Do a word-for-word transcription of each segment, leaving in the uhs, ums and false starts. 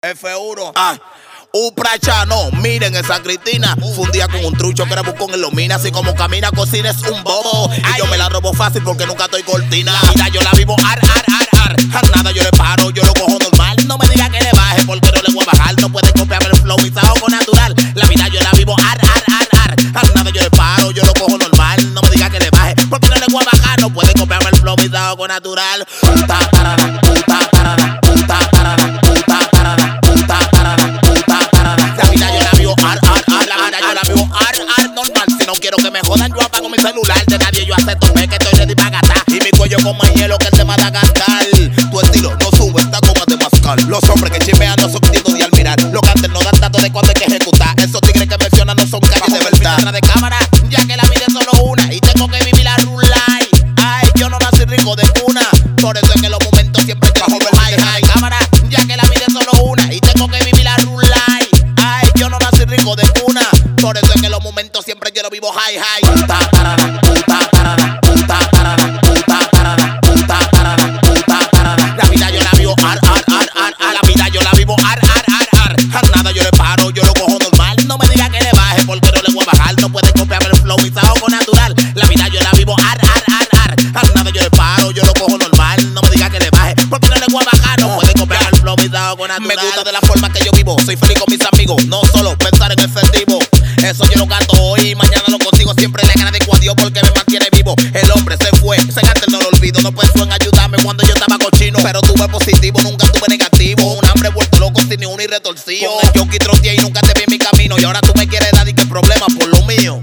F uno. Ah. Upracha, no, miren esa Cristina. Fue un día con un trucho que era buscón en Lomina. Así como camina, cocina es un bobo. Y yo me la robo fácil porque nunca estoy cortina. Mira, yo la vivo ar, ar, ar, ar. A nada yo le paro, yo lo cojo normal. No me diga que le baje porque no le voy a bajar. No puede copiarme el flow, mi saoco natural. La vida yo la vivo ar, ar, ar, ar. A nada yo le paro, yo lo cojo normal. No me diga que le baje porque no le voy a bajar. No puede copiarme el flow, mi saoco natural. Puta, tarara, puta, tarara, puta, tarara, puta, tarara, puta, tarara, puta, tarara. La vida yo la vivo ar, ar, ar. La vida yo la vivo ar, ar, normal. Si no quiero que me jodan, yo apago mi celular. De nadie yo acepto, ve que estoy ready para gastar. Y mi cuello como el hielo que el de Madagascar. Tu estilo no sube, está como de mascar. Los hombres que chimean no son dignos de admirar. Los que antes no dan datos de cuando hay que ejecutar. Esos tigres que mencionan no son calles de verdad. Detrás de cámara, ya que la vida es solo una. Y tengo que vivir la rule life. Ay, yo no nací rico de cuna. Por eso es que los momentos siempre te bajo el high, high. Cámara, ya que la vida es solo una. Y tengo que vivir la rule life. Ay, yo no nací rico de cuna. Por eso es que los momentos siempre yo lo vivo high, high. Puta, tarara, puta, tarara, puta, tarara, puta, tarara, puta, tarara, puta, tarara. La vida yo la vivo ar, ar, ar, ar, ar. La vida yo la vivo ar, ar, ar, ar. A nada yo le paro, yo lo cojo normal. No me diga que le baje porque no le voy a bajar. No puede copiarme el flow, mi saoco natural. La vida yo la vivo ar, ar, ar, ar. A nada yo le paro, yo lo cojo normal. No me diga que le baje porque no le voy a bajar. No puede copiarme el flow, mi saoco natural. Me gusta de la forma que yo vivo. Soy feliz con mis amigos, no solo pensar en efectivo. Eso yo lo canto hoy y mañana lo consigo. Siempre le agradezco a Dios porque me mantiene vivo. El hombre se fue, ese antes no lo olvido. No pensó en ayudarme cuando yo estaba cochino. Pero tuve positivo, nunca tuve negativo. Un hambre vuelto loco sin ni uno y retorcido. Con el jockey troteé y nunca te vi en mi camino. Y ahora tú me quieres dar y qué problema por lo mío.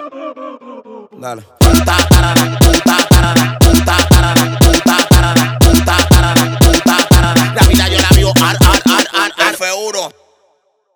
Dale. Puta, tarara, puta, tarara, puta, tarara, puta, tarara, puta, tarara, puta, tarara. La vida yo la vivo ar, ar, ar, ar, ar. F uno.